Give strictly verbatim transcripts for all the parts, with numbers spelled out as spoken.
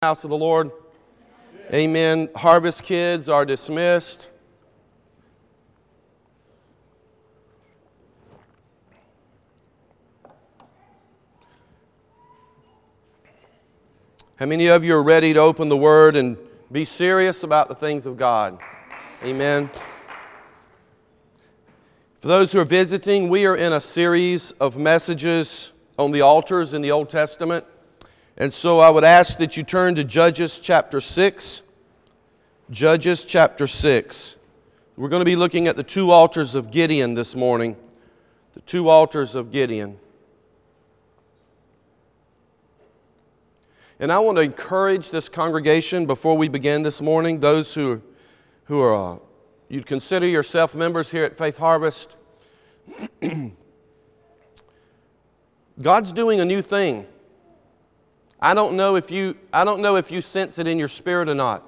House of the Lord. Amen. Harvest kids are dismissed. How many of you are ready to open the Word and be serious about the things of God? Amen. For those who are visiting, we are in a series of messages on the altars in the Old Testament. And so I would ask that you turn to Judges chapter six. Judges chapter six. We're going to be looking at the two altars of Gideon this morning. The two altars of Gideon. And I want to encourage this congregation before we begin this morning, those who, who are, uh, you'd consider yourself members here at Faith Harvest. God's doing a new thing. I don't know if you I don't know if you sense it in your spirit or not.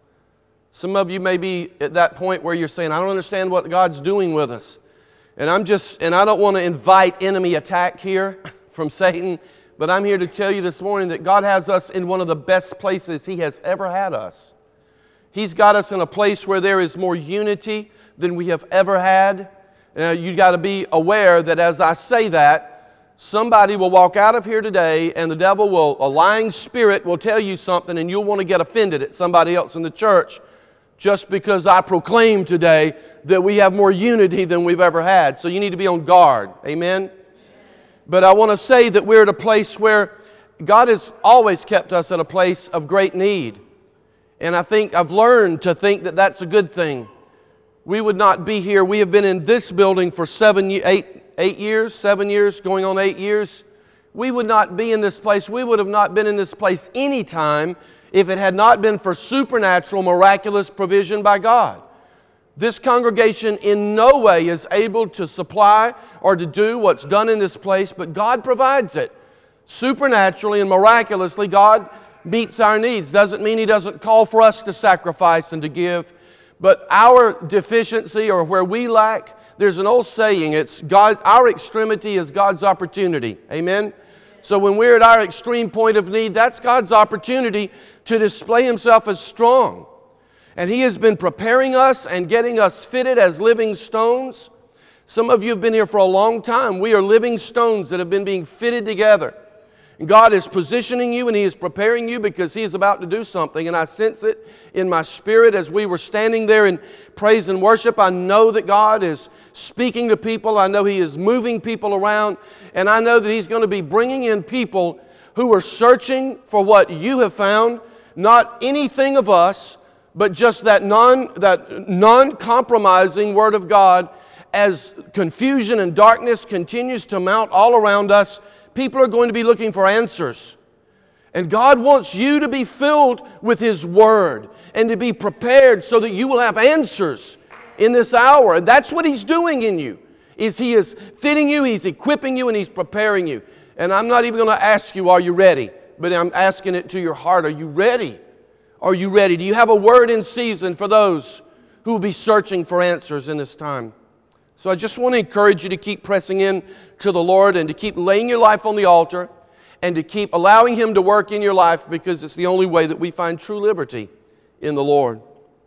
Some of you may be at that point where you're saying, I don't understand what God's doing with us. And I'm just and I don't want to invite enemy attack here from Satan, but I'm here to tell you this morning that God has us in one of the best places He has ever had us. He's got us in a place where there is more unity than we have ever had. Now, you've got to be aware that as I say that, somebody will walk out of here today and the devil will, a lying spirit will tell you something and you'll want to get offended at somebody else in the church just because I proclaim today that we have more unity than we've ever had. So you need to be on guard. Amen? But I want to say that we're at a place where God has always kept us at a place of great need. And I think I've learned to think that that's a good thing. We would not be here. We have been in this building for seven, eight, eight years, seven years, going on eight years. We would not be in this place. We would have not been in this place any time if it had not been for supernatural, miraculous provision by God. This congregation in no way is able to supply or to do what's done in this place, but God provides it. Supernaturally and miraculously, God meets our needs. Doesn't mean He doesn't call for us to sacrifice and to give, but our deficiency or where we lack, there's an old saying, it's God, our extremity is God's opportunity. Amen? So when we're at our extreme point of need, that's God's opportunity to display Himself as strong. And He has been preparing us and getting us fitted as living stones. Some of you have been here for a long time. We are living stones that have been being fitted together. And God is positioning you and He is preparing you because He is about to do something. And I sense it in my spirit as we were standing there in praise and worship. I know that God is speaking to people. I know He is moving people around. And I know that He's going to be bringing in people who are searching for what you have found. Not anything of us, but just that non, that non-compromising Word of God. As confusion and darkness continues to mount all around us, people are going to be looking for answers. And God wants you to be filled with His Word and to be prepared so that you will have answers in this hour. And that's what He's doing in you. Is He is fitting you, He's equipping you, and He's preparing you. And I'm not even going to ask you, are you ready? But I'm asking it to your heart. Are you ready? Are you ready? Do you have a word in season for those who will be searching for answers in this time? So I just want to encourage you to keep pressing in to the Lord and to keep laying your life on the altar and to keep allowing Him to work in your life because it's the only way that we find true liberty in the Lord.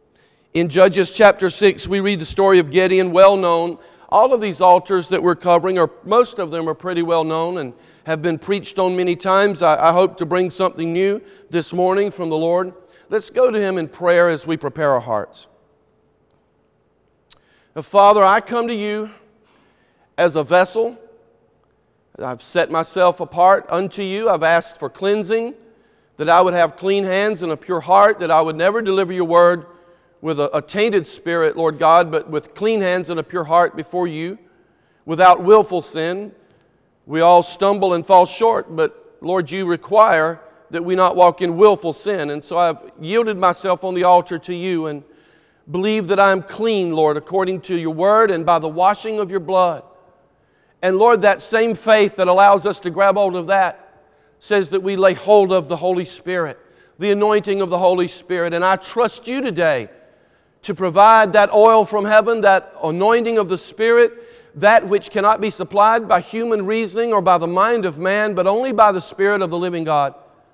In Judges chapter six, we read the story of Gideon, well known. All of these altars that we're covering, or most of them are pretty well known and have been preached on many times. I, I hope to bring something new this morning from the Lord. Let's go to Him in prayer as we prepare our hearts. Father, I come to You as a vessel. I've set myself apart unto You. I've asked for cleansing, that I would have clean hands and a pure heart, that I would never deliver Your word with a, a tainted spirit, Lord God, but with clean hands and a pure heart before You, without willful sin. We all stumble and fall short, but Lord, You require that we not walk in willful sin. And so I've yielded myself on the altar to You and believe that I am clean, Lord, according to Your word and by the washing of Your blood. And Lord, that same faith that allows us to grab hold of that says that we lay hold of the Holy Spirit, the anointing of the Holy Spirit. And I trust You today to provide that oil from heaven, that anointing of the Spirit, that which cannot be supplied by human reasoning or by the mind of man, but only by the Spirit of the living God.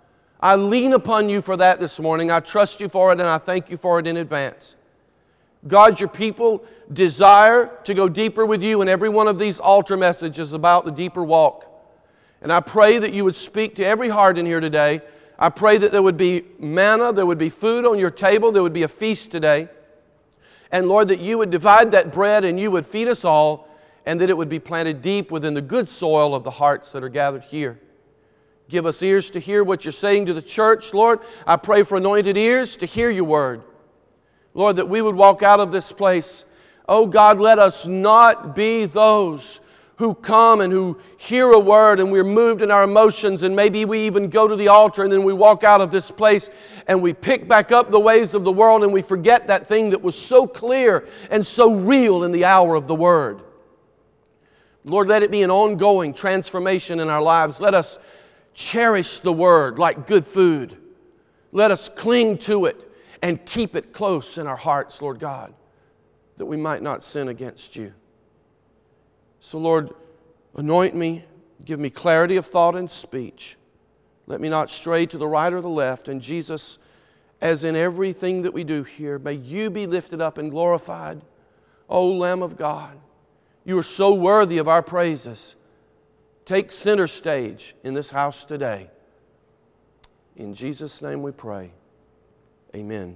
I lean upon you for that this morning. I trust you for it, and I thank you for it in advance. God, your people desire to go deeper with you, and every one of these altar messages is about the deeper walk. And I pray that you would speak to every heart in here today. I pray that there would be manna, there would be food on your table, there would be a feast today. And Lord, that you would divide that bread and you would feed us all, and that it would be planted deep within the good soil of the hearts that are gathered here. Give us ears to hear what you're saying to the church, Lord. I pray for anointed ears to hear your word. Lord, that we would walk out of this place. Oh God, let us not be those who come and who hear a word and we're moved in our emotions, and maybe we even go to the altar and then we walk out of this place and we pick back up the ways of the world and we forget that thing that was so clear and so real in the hour of the word. Lord, let it be an ongoing transformation in our lives. Let us cherish the word like good food. Let us cling to it and keep it close in our hearts, Lord God, that we might not sin against you. So, Lord, anoint me, give me clarity of thought and speech. Let me not stray to the right or the left. And Jesus, as in everything that we do here, may you be lifted up and glorified. O Lamb of God, you are so worthy of our praises. Take center stage in this house today. In Jesus' name we pray. Amen.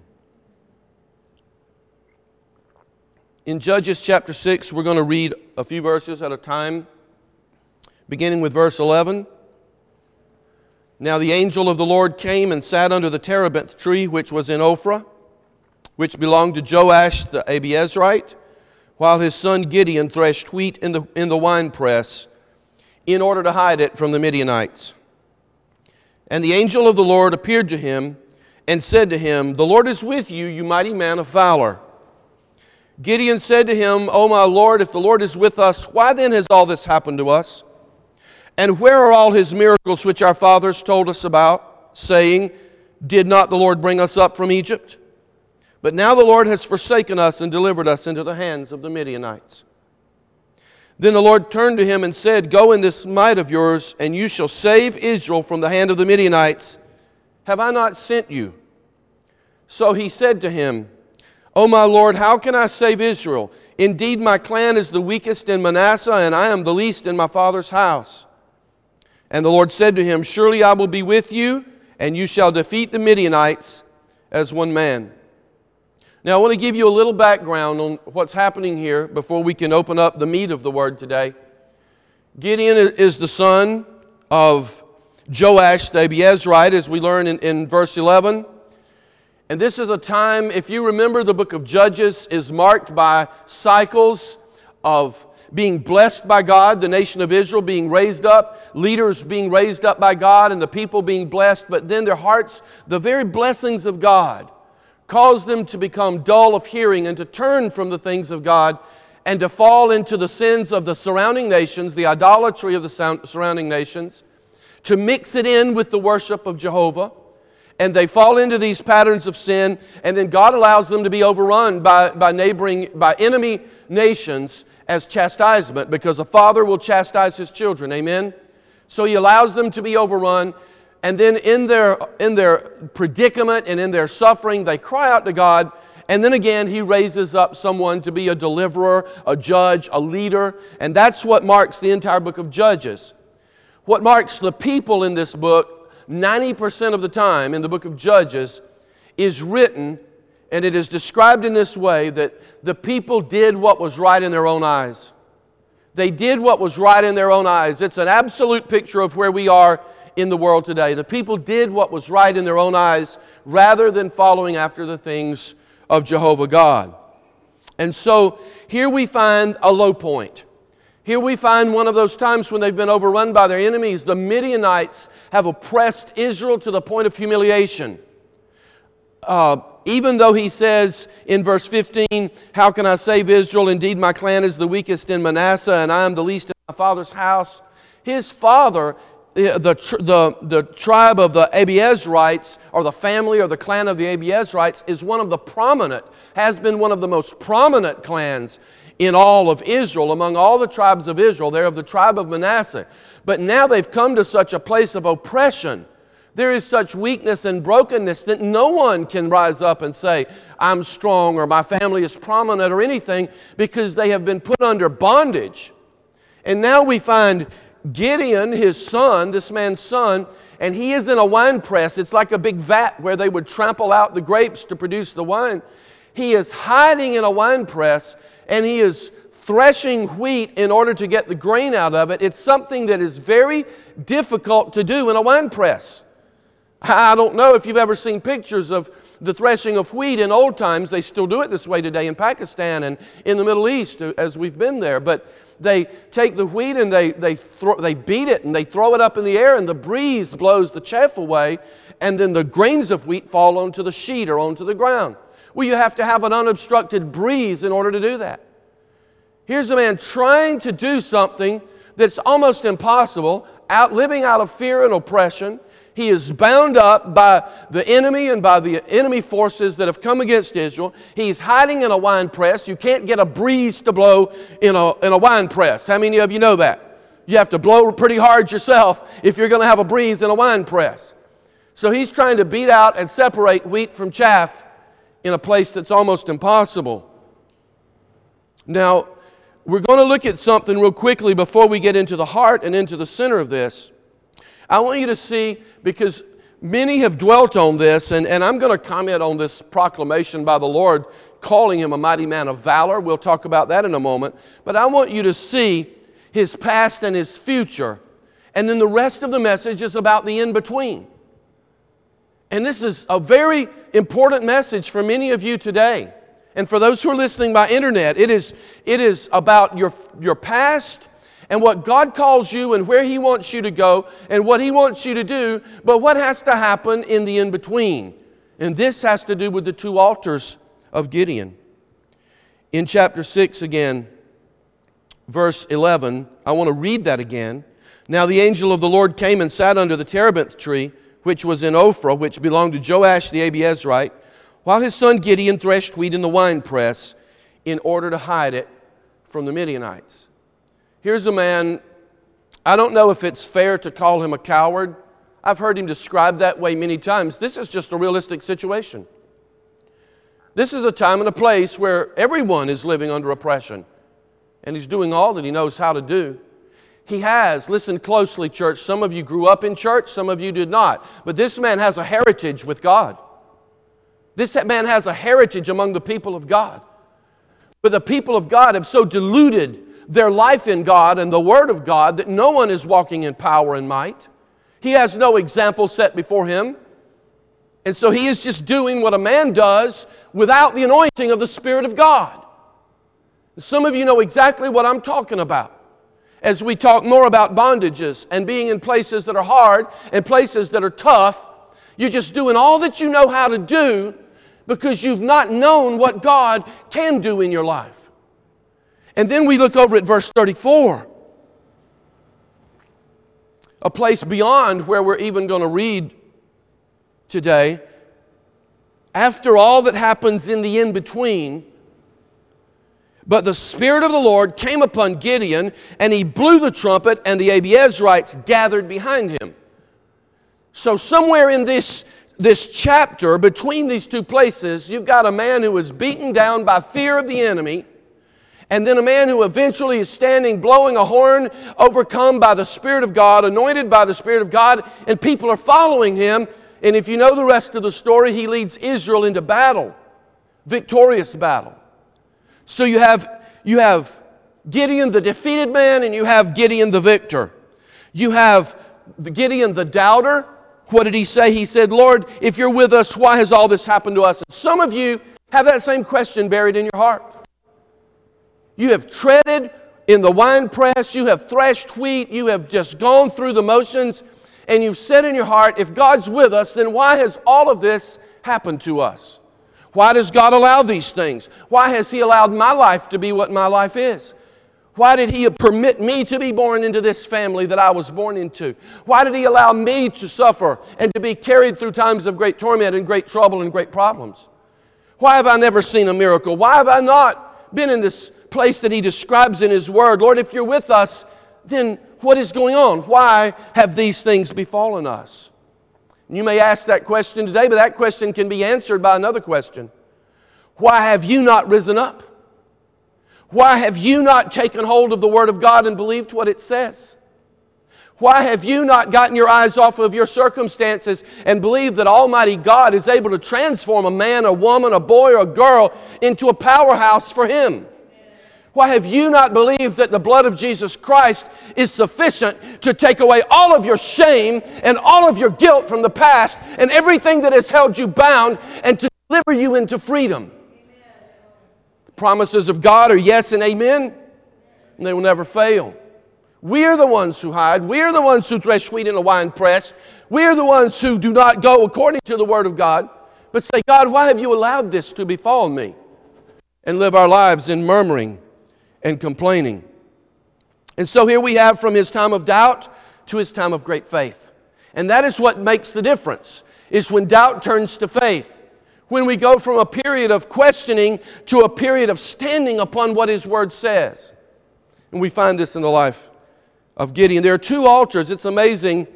In Judges chapter six, we're going to read a few verses at a time, beginning with verse eleven. Now the angel of the Lord came and sat under the terebinth tree, which was in Ophrah, which belonged to Joash the Abiezrite, while his son Gideon threshed wheat in the, in the winepress, in order to hide it from the Midianites. And the angel of the Lord appeared to him and said to him, The Lord is with you, you mighty man of valor. Gideon said to him, O my Lord, if the Lord is with us, why then has all this happened to us? And where are all his miracles which our fathers told us about, saying, Did not the Lord bring us up from Egypt? But now the Lord has forsaken us and delivered us into the hands of the Midianites. Then the Lord turned to him and said, Go in this might of yours, and you shall save Israel from the hand of the Midianites. Have I not sent you? So he said to him, O my Lord, how can I save Israel? Indeed, my clan is the weakest in Manasseh, and I am the least in my father's house. And the Lord said to him, Surely I will be with you, and you shall defeat the Midianites as one man. Now I want to give you a little background on what's happening here before we can open up the meat of the word today. Gideon is the son of Joash the Abiezrite, as we learn in, in verse eleven. And this is a time, if you remember, the book of Judges is marked by cycles of being blessed by God, the nation of Israel being raised up, leaders being raised up by God, and the people being blessed. But then their hearts, the very blessings of God, cause them to become dull of hearing and to turn from the things of God and to fall into the sins of the surrounding nations, the idolatry of the surrounding nations, to mix it in with the worship of Jehovah. And they fall into these patterns of sin, and then God allows them to be overrun by, by neighboring, by enemy nations as chastisement, because a father will chastise his children. Amen? So he allows them to be overrun, and then in their, in their predicament and in their suffering, they cry out to God, and then again he raises up someone to be a deliverer, a judge, a leader, and that's what marks the entire book of Judges. What marks the people in this book, ninety percent of the time in the book of Judges, is written, and it is described in this way, that the people did what was right in their own eyes. They did what was right in their own eyes. It's an absolute picture of where we are in the world today. The people did what was right in their own eyes rather than following after the things of Jehovah God. And so here we find a low point. Here we find one of those times when they've been overrun by their enemies. The Midianites have oppressed Israel to the point of humiliation. Uh, even though he says in verse fifteen, How can I save Israel? Indeed, my clan is the weakest in Manasseh, and I am the least in my father's house. His father, the, the, the tribe of the Abiezrites, or the family or the clan of the Abiezrites, is one of the prominent, has been one of the most prominent clans in all of Israel, among all the tribes of Israel. They're of the tribe of Manasseh. But now they've come to such a place of oppression There is such weakness and brokenness that no one can rise up and say, I'm strong or my family is prominent or anything, because they have been put under bondage. And now we find Gideon, his son, this man's son, and he is in a wine press. It's like a big vat where they would trample out the grapes to produce the wine. He is hiding in a wine press, and he is threshing wheat in order to get the grain out of it. It's something that is very difficult to do in a wine press. I don't know if you've ever seen pictures of the threshing of wheat in old times. They still do it this way today in Pakistan and in the Middle East as we've been there. But they take the wheat and they they throw, they beat it and they throw it up in the air, and the breeze blows the chaff away, and then the grains of wheat fall onto the sheet or onto the ground. Well, you have to have an unobstructed breeze in order to do that. Here's a man trying to do something that's almost impossible, out living out of fear and oppression. He is bound up by the enemy and by the enemy forces that have come against Israel. He's hiding in a wine press. You can't get a breeze to blow in a, in a wine press. How many of you know that? You have to blow pretty hard yourself if you're going to have a breeze in a wine press. So he's trying to beat out and separate wheat from chaff in a place that's almost impossible. Now, we're going to look at something real quickly before we get into the heart and into the center of this. I want you to see, because many have dwelt on this, and, and I'm going to comment on this proclamation by the Lord, calling him a mighty man of valor. We'll talk about that in a moment. But I want you to see his past and his future. And then the rest of the message is about the in-between. And this is a very important message for many of you today. And for those who are listening by internet, it is, it is about your, your past and what God calls you and where He wants you to go and what He wants you to do, but what has to happen in the in-between. And this has to do with the two altars of Gideon. In chapter six again, verse eleven, I want to read that again. Now the angel of the Lord came and sat under the terebinth tree, which was in Ophrah, which belonged to Joash the Abiezrite, while his son Gideon threshed wheat in the winepress in order to hide it from the Midianites. Here's a man, I don't know if it's fair to call him a coward. I've heard him described that way many times. This is just a realistic situation. This is a time and a place where everyone is living under oppression, and he's doing all that he knows how to do. He has, listen closely, church, some of you grew up in church, some of you did not, but this man has a heritage with God. This man has a heritage among the people of God. But the people of God have so diluted their life in God and the Word of God that no one is walking in power and might. He has no example set before him. And so he is just doing what a man does without the anointing of the Spirit of God. Some of you know exactly what I'm talking about. As we talk more about bondages and being in places that are hard and places that are tough, you're just doing all that you know how to do because you've not known what God can do in your life. And then we look over at verse thirty-four, a place beyond where we're even going to read today. After all that happens in the in-between, but the Spirit of the Lord came upon Gideon, and he blew the trumpet, and the Abiezrites gathered behind him. So somewhere in this, this chapter, between these two places, you've got a man who is beaten down by fear of the enemy, and then a man who eventually is standing, blowing a horn, overcome by the Spirit of God, anointed by the Spirit of God, and people are following him. And if you know the rest of the story, he leads Israel into battle, victorious battle. So you have, you have Gideon the defeated man, and you have Gideon the victor. You have Gideon the doubter. What did he say? He said, Lord, if you're with us, why has all this happened to us? And some of you have that same question buried in your heart. You have treaded in the winepress, you have threshed wheat, you have just gone through the motions, and you've said in your heart, if God's with us, then why has all of this happened to us? Why does God allow these things? Why has He allowed my life to be what my life is? Why did He permit me to be born into this family that I was born into? Why did He allow me to suffer and to be carried through times of great torment and great trouble and great problems? Why have I never seen a miracle? Why have I not been in this place that He describes in His Word? Lord, if you're with us, then what is going on? Why have these things befallen us? You may ask that question today, but that question can be answered by another question. Why have you not risen up? Why have you not taken hold of the Word of God and believed what it says? Why have you not gotten your eyes off of your circumstances and believed that Almighty God is able to transform a man, a woman, a boy, or a girl into a powerhouse for Him? Why have you not believed that the blood of Jesus Christ is sufficient to take away all of your shame and all of your guilt from the past and everything that has held you bound and to deliver you into freedom? The promises of God are yes and amen, and they will never fail. We are the ones who hide. We are the ones who thresh wheat in a wine press. We are the ones who do not go according to the Word of God, but say, God, why have you allowed this to befall me? And live our lives in murmuring and complaining. And so here we have from his time of doubt to his time of great faith. And that is what makes the difference, is when doubt turns to faith. When we go from a period of questioning to a period of standing upon what His Word says. And we find this in the life of Gideon. There are two altars. It's amazing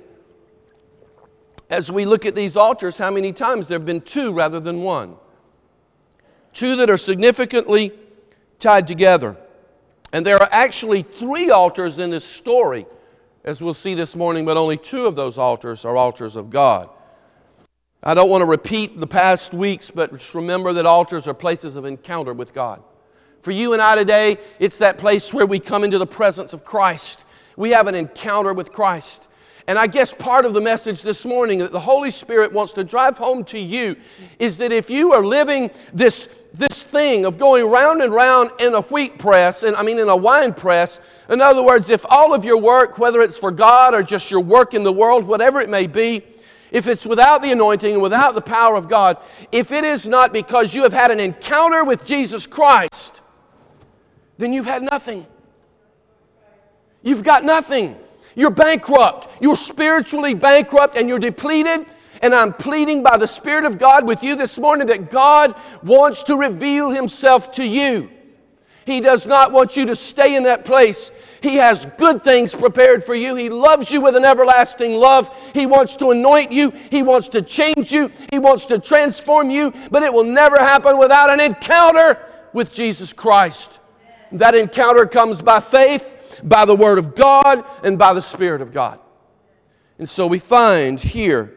as we look at these altars how many times there have been two rather than one. Two that are significantly tied together. And there are actually three altars in this story, as we'll see this morning, but only two of those altars are altars of God. I don't want to repeat the past weeks, but just remember that altars are places of encounter with God. For you and I today, it's that place where we come into the presence of Christ. We have an encounter with Christ. And I guess part of the message this morning that the Holy Spirit wants to drive home to you is that if you are living this, this thing of going round and round in a wheat press, and I mean in a wine press, in other words, if all of your work, whether it's for God or just your work in the world, whatever it may be, if it's without the anointing and without the power of God, if it is not because you have had an encounter with Jesus Christ, then you've had nothing. You've got nothing. You're bankrupt. You're spiritually bankrupt and you're depleted. And I'm pleading by the Spirit of God with you this morning that God wants to reveal Himself to you. He does not want you to stay in that place. He has good things prepared for you. He loves you with an everlasting love. He wants to anoint you. He wants to change you. He wants to transform you. But it will never happen without an encounter with Jesus Christ. That encounter comes by faith, by the Word of God, and by the Spirit of God. And so we find here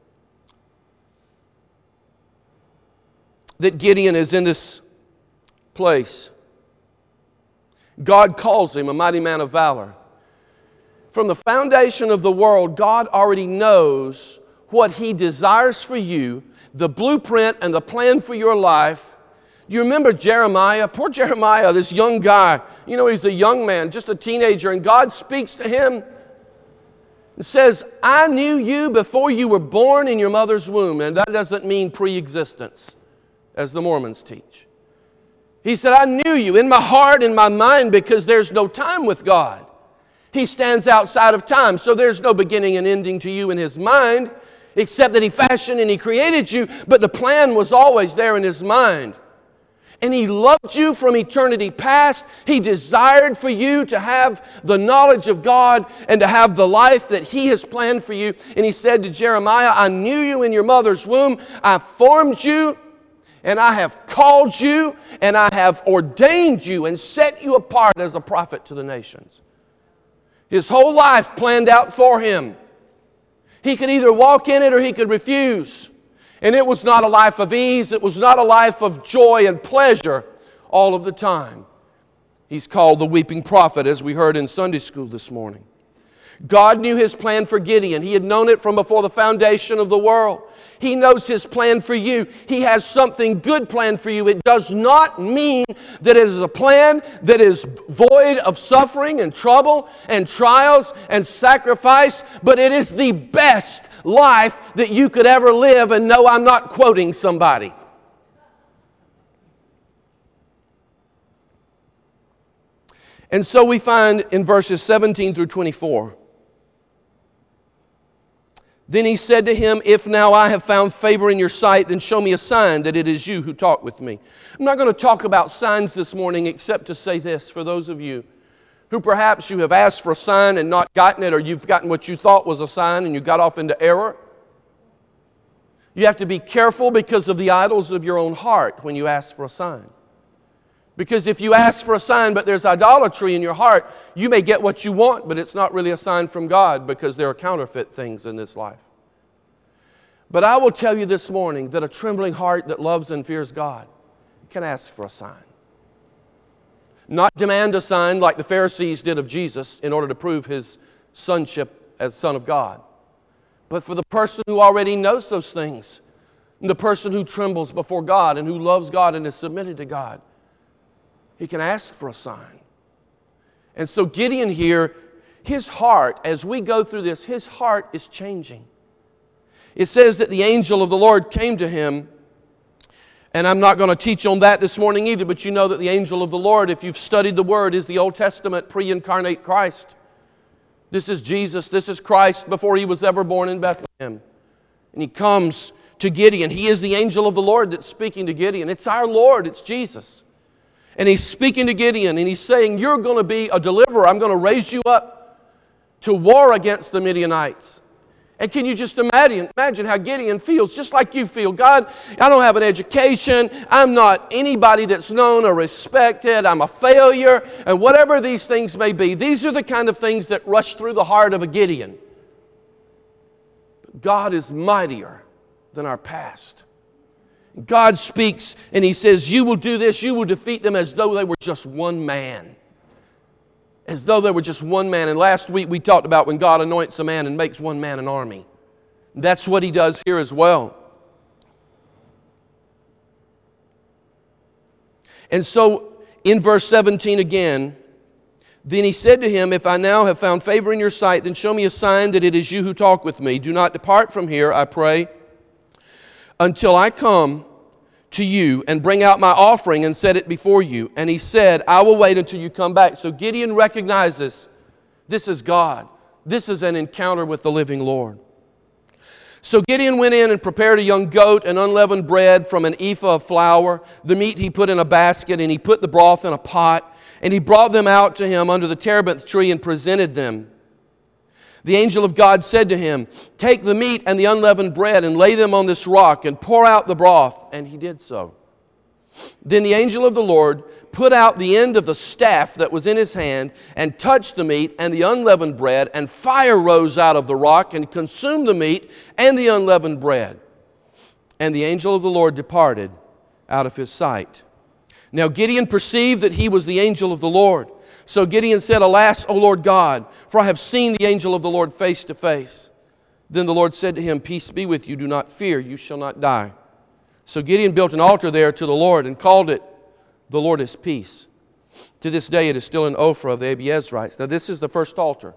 that Gideon is in this place. God calls him a mighty man of valor. From the foundation of the world, God already knows what He desires for you, the blueprint and the plan for your life. You remember Jeremiah? Poor Jeremiah, this young guy. You know, he's a young man, just a teenager, and God speaks to him and says, I knew you before you were born in your mother's womb. And that doesn't mean pre-existence, as the Mormons teach. He said, I knew you in my heart, in my mind, because there's no time with God. He stands outside of time, so there's no beginning and ending to you in His mind, except that He fashioned and He created you, but the plan was always there in His mind. And He loved you from eternity past. He desired for you to have the knowledge of God and to have the life that He has planned for you. And He said to Jeremiah, I knew you in your mother's womb. I formed you. And I have called you, and I have ordained you and set you apart as a prophet to the nations. His whole life planned out for him. He could either walk in it or he could refuse. And it was not a life of ease. It was not a life of joy and pleasure all of the time. He's called the weeping prophet, as we heard in Sunday school this morning. God knew His plan for Gideon. He had known it from before the foundation of the world. He knows His plan for you. He has something good planned for you. It does not mean that it is a plan that is void of suffering and trouble and trials and sacrifice, but it is the best life that you could ever live. And no, I'm not quoting somebody. And so we find in verses seventeen through twenty-four, then he said to him, if now I have found favor in your sight, then show me a sign that it is you who talk with me. I'm not going to talk about signs this morning except to say this for those of you who perhaps you have asked for a sign and not gotten it, or you've gotten what you thought was a sign and you got off into error. You have to be careful because of the idols of your own heart when you ask for a sign. Because if you ask for a sign but there's idolatry in your heart, you may get what you want, but it's not really a sign from God because there are counterfeit things in this life. But I will tell you this morning that a trembling heart that loves and fears God can ask for a sign. Not demand a sign like the Pharisees did of Jesus in order to prove his sonship as Son of God. But for the person who already knows those things, and the person who trembles before God and who loves God and is submitted to God, he can ask for a sign. And so Gideon here, his heart, as we go through this, his heart is changing. It says that the angel of the Lord came to him, and I'm not going to teach on that this morning either, but you know that the angel of the Lord, if you've studied the Word, is the Old Testament pre-incarnate Christ. This is Jesus, this is Christ before he was ever born in Bethlehem. And he comes to Gideon. He is the angel of the Lord that's speaking to Gideon. It's our Lord, it's Jesus. And he's speaking to Gideon and he's saying, you're going to be a deliverer. I'm going to raise you up to war against the Midianites. And can you just imagine, imagine how Gideon feels, just like you feel. God, I don't have an education. I'm not anybody that's known or respected. I'm a failure. And whatever these things may be, these are the kind of things that rush through the heart of a Gideon. But God is mightier than our past. God speaks and He says, you will do this, you will defeat them as though they were just one man. As though they were just one man. And last week we talked about when God anoints a man and makes one man an army. That's what He does here as well. And so in verse seventeen again, then he said to him, if I now have found favor in your sight, then show me a sign that it is you who talk with me. Do not depart from here, I pray, until I come to you and bring out my offering and set it before you. And he said, I will wait until you come back. So Gideon recognizes this is God. This is an encounter with the living Lord. So Gideon went in and prepared a young goat and unleavened bread from an ephah of flour. The meat he put in a basket, and he put the broth in a pot. And he brought them out to him under the terebinth tree and presented them. The angel of God said to him, take the meat and the unleavened bread and lay them on this rock and pour out the broth. And he did so. Then the angel of the Lord put out the end of the staff that was in his hand and touched the meat and the unleavened bread, and fire rose out of the rock and consumed the meat and the unleavened bread. And the angel of the Lord departed out of his sight. Now Gideon perceived that he was the angel of the Lord. So Gideon said, alas, O Lord God, for I have seen the angel of the Lord face to face. Then the Lord said to him, peace be with you, do not fear, you shall not die. So Gideon built an altar there to the Lord and called it, the Lord is peace. To this day it is still in Ophrah of the Abiezrites. Now this is the first altar.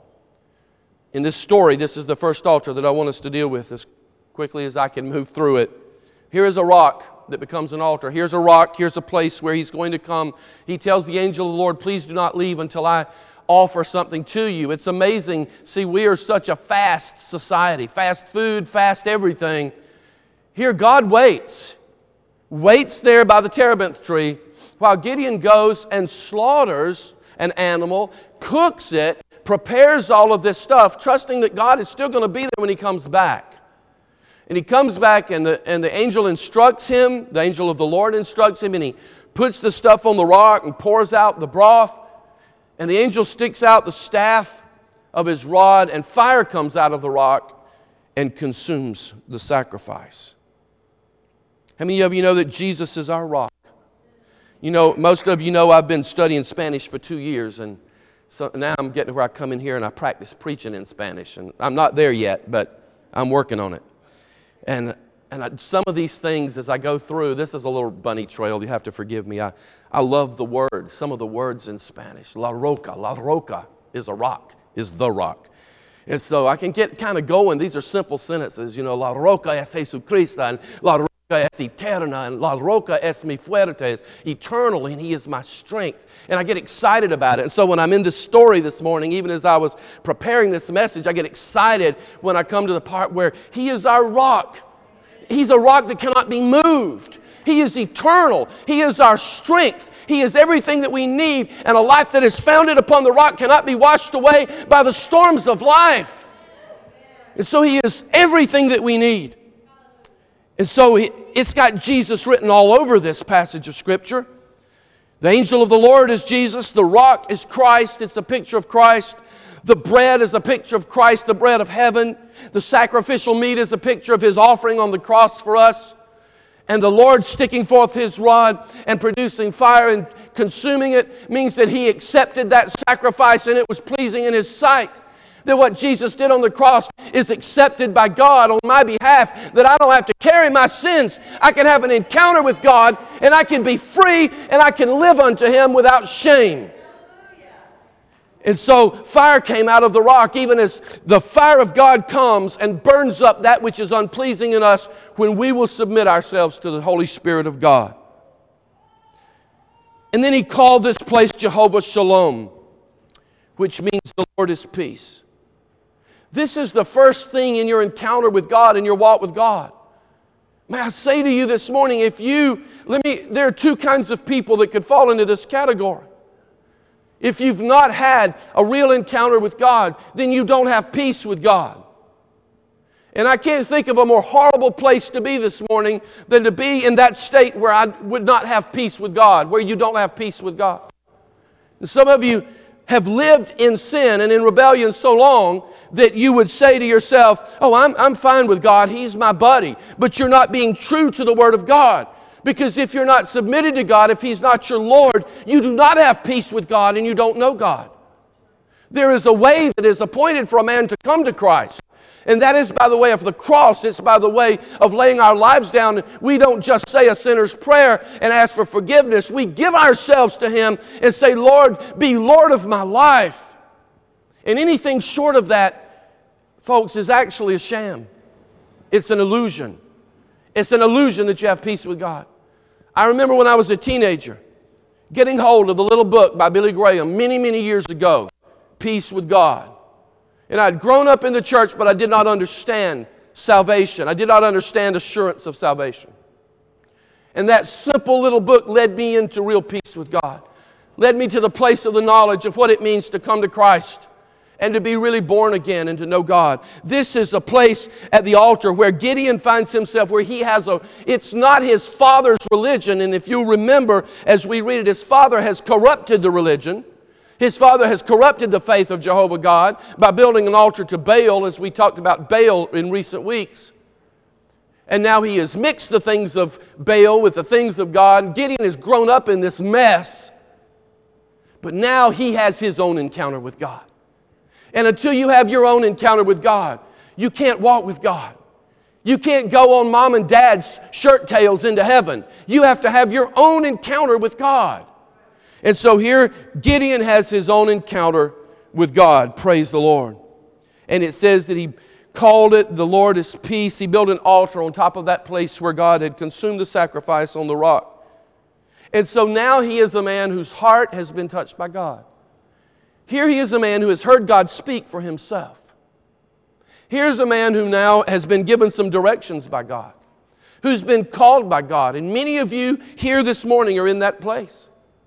In this story, this is the first altar that I want us to deal with as quickly as I can move through it. Here is a rock that becomes an altar. Here's a rock, here's a place where he's going to come. He tells the angel of the Lord, please do not leave until I offer something to you. It's amazing. See, we are such a fast society. Fast food, fast everything. Here God waits. Waits there by the terebinth tree while Gideon goes and slaughters an animal, cooks it, prepares all of this stuff, trusting that God is still going to be there when he comes back. And he comes back and the, and the angel instructs him, the angel of the Lord instructs him, and he puts the stuff on the rock and pours out the broth. And the angel sticks out the staff of his rod, and fire comes out of the rock and consumes the sacrifice. How many of you know that Jesus is our rock? You know, most of you know I've been studying Spanish for two years, and so now I'm getting to where I come in here and I practice preaching in Spanish. And I'm not there yet, but I'm working on it. And and I, some of these things as I go through, this is a little bunny trail, you have to forgive me. I, I love the words, some of the words in Spanish. La roca, la roca is a rock, is the rock. And so I can get kind of going. These are simple sentences, you know, la roca es Jesucristo, and la roca es eterna, and la roca es mi fuerte, es eternal, and he is my strength. And I get excited about it. And so when I'm in this story this morning, even as I was preparing this message, I get excited when I come to the part where he is our rock. He's a rock that cannot be moved. He is eternal. He is our strength. He is everything that we need. And a life that is founded upon the rock cannot be washed away by the storms of life. And so he is everything that we need. And so it's got Jesus written all over this passage of Scripture. The angel of the Lord is Jesus. The rock is Christ. It's a picture of Christ. The bread is a picture of Christ, the bread of heaven. The sacrificial meat is a picture of His offering on the cross for us. And the Lord sticking forth His rod and producing fire and consuming it means that He accepted that sacrifice and it was pleasing in His sight. That what Jesus did on the cross is accepted by God on my behalf, that I don't have to carry my sins. I can have an encounter with God, and I can be free, and I can live unto Him without shame. And so fire came out of the rock, even as the fire of God comes and burns up that which is unpleasing in us when we will submit ourselves to the Holy Spirit of God. And then He called this place Jehovah Shalom, which means the Lord is peace. This is the first thing in your encounter with God, in your walk with God. May I say to you this morning, if you, let me, there are two kinds of people that could fall into this category. If you've not had a real encounter with God, then you don't have peace with God. And I can't think of a more horrible place to be this morning than to be in that state where I would not have peace with God, where you don't have peace with God. And some of you have lived in sin and in rebellion so long that you would say to yourself, oh, I'm, I'm fine with God, He's my buddy. But you're not being true to the Word of God. Because if you're not submitted to God, if He's not your Lord, you do not have peace with God and you don't know God. There is a way that is appointed for a man to come to Christ. And that is by the way of the cross. It's by the way of laying our lives down. We don't just say a sinner's prayer and ask for forgiveness. We give ourselves to Him and say, Lord, be Lord of my life. And anything short of that, folks, is actually a sham. It's an illusion. It's an illusion that you have peace with God. I remember when I was a teenager, getting hold of the little book by Billy Graham many, many years ago, Peace with God. And I'd grown up in the church, but I did not understand salvation. I did not understand assurance of salvation. And that simple little book led me into real peace with God. Led me to the place of the knowledge of what it means to come to Christ and to be really born again and to know God. This is a place at the altar where Gideon finds himself, where he has a, it's not his father's religion. And if you remember, as we read it, his father has corrupted the religion. His father has corrupted the faith of Jehovah God by building an altar to Baal, as we talked about Baal in recent weeks. And now he has mixed the things of Baal with the things of God. Gideon has grown up in this mess. But now he has his own encounter with God. And until you have your own encounter with God, you can't walk with God. You can't go on mom and dad's shirt tails into heaven. You have to have your own encounter with God. And so here, Gideon has his own encounter with God. Praise the Lord. And it says that he called it, the Lord is peace. He built an altar on top of that place where God had consumed the sacrifice on the rock. And so now he is a man whose heart has been touched by God. Here he is a man who has heard God speak for himself. Here's a man who now has been given some directions by God, who's been called by God. And many of you here this morning are in that place.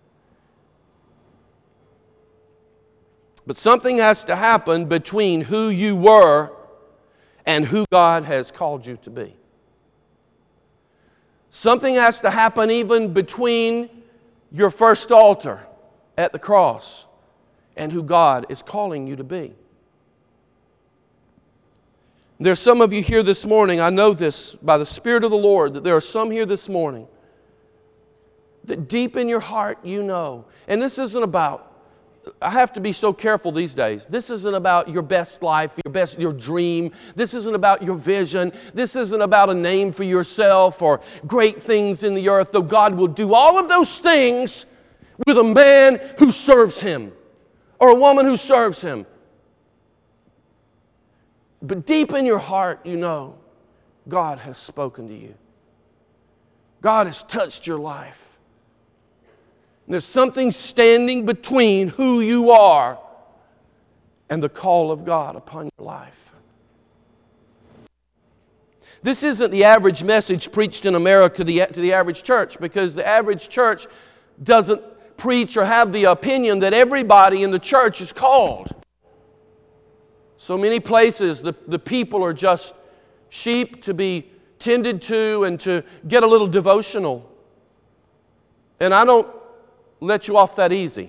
But something has to happen between who you were and who God has called you to be. Something has to happen even between your first altar at the cross and who God is calling you to be. There's some of you here this morning, I know this by the Spirit of the Lord, that there are some here this morning that deep in your heart you know, and this isn't about, I have to be so careful these days. This isn't about your best life, your best, your dream. This isn't about your vision. This isn't about a name for yourself or great things in the earth, though God will do all of those things with a man who serves Him or a woman who serves Him. But deep in your heart, you know, God has spoken to you. God has touched your life. There's something standing between who you are and the call of God upon your life. This isn't the average message preached in America to the, to the average church, because the average church doesn't preach or have the opinion that everybody in the church is called. So many places the, the people are just sheep to be tended to and to get a little devotional. And I don't let you off that easy.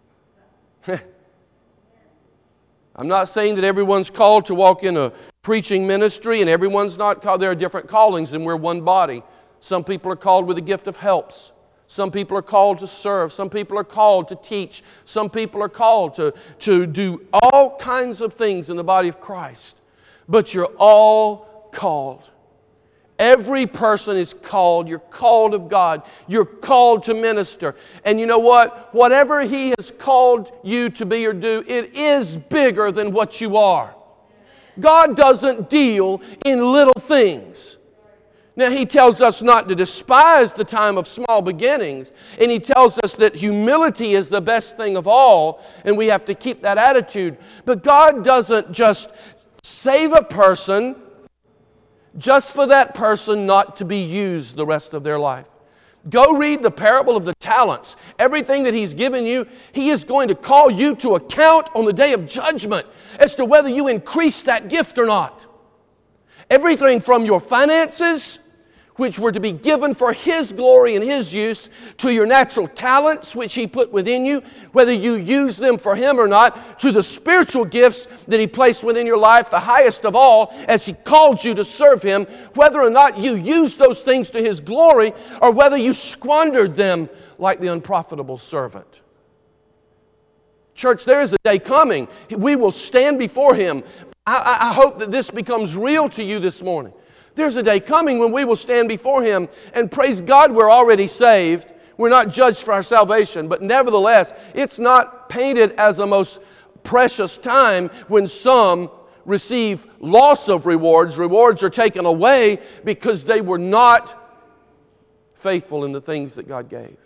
I'm not saying that everyone's called to walk in a preaching ministry and everyone's not called. There are different callings and we're one body. Some people are called with the gift of helps. Some people are called to serve. Some people are called to teach. Some people are called to, to do all kinds of things in the body of Christ. But you're all called. Every person is called. You're called of God. You're called to minister. And you know what? Whatever He has called you to be or do, it is bigger than what you are. God doesn't deal in little things. Now, He tells us not to despise the time of small beginnings, and He tells us that humility is the best thing of all, and we have to keep that attitude. But God doesn't just save a person just for that person not to be used the rest of their life. Go read the parable of the talents. Everything that He's given you, He is going to call you to account on the day of judgment as to whether you increase that gift or not. Everything from your finances, which were to be given for His glory and His use, to your natural talents, which He put within you, whether you use them for Him or not, to the spiritual gifts that He placed within your life, the highest of all, as He called you to serve Him, whether or not you used those things to His glory, or whether you squandered them like the unprofitable servant. Church, there is a day coming. We will stand before Him. I, I hope that this becomes real to you this morning. There's a day coming when we will stand before Him, and praise God, we're already saved. We're not judged for our salvation, but nevertheless, it's not painted as a most precious time when some receive loss of rewards. Rewards are taken away because they were not faithful in the things that God gave.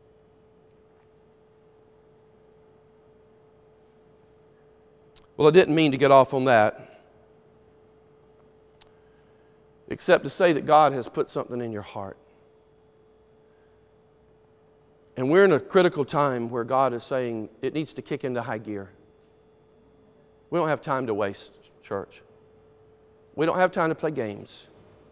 Well, I didn't mean to get off on that, except to say that God has put something in your heart. And we're in a critical time where God is saying it needs to kick into high gear. We don't have time to waste, church. We don't have time to play games.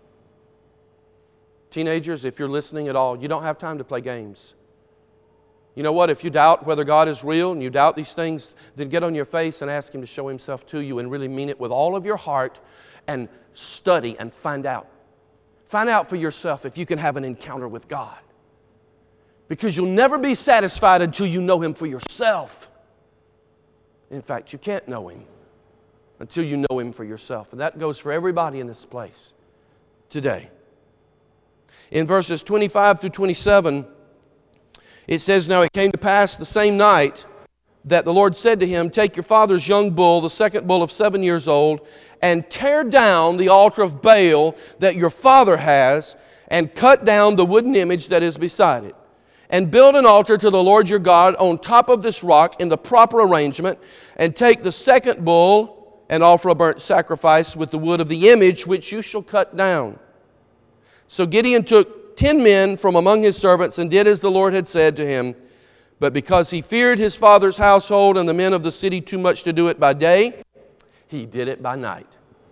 Teenagers, if you're listening at all, you don't have time to play games. You know what? If you doubt whether God is real and you doubt these things, then get on your face and ask Him to show Himself to you and really mean it with all of your heart and study and find out. Find out for yourself if you can have an encounter with God. Because you'll never be satisfied until you know Him for yourself. In fact, you can't know Him until you know Him for yourself. And that goes for everybody in this place today. In verses twenty-five through twenty-seven, it says, "Now it came to pass the same night that the Lord said to him, Take your father's young bull, the second bull of seven years old, and tear down the altar of Baal that your father has, and cut down the wooden image that is beside it. And build an altar to the Lord your God on top of this rock in the proper arrangement, and take the second bull and offer a burnt sacrifice with the wood of the image which you shall cut down." So Gideon took ten men from among his servants and did as the Lord had said to him. But because he feared his father's household and the men of the city too much to do it by day, he did it by night.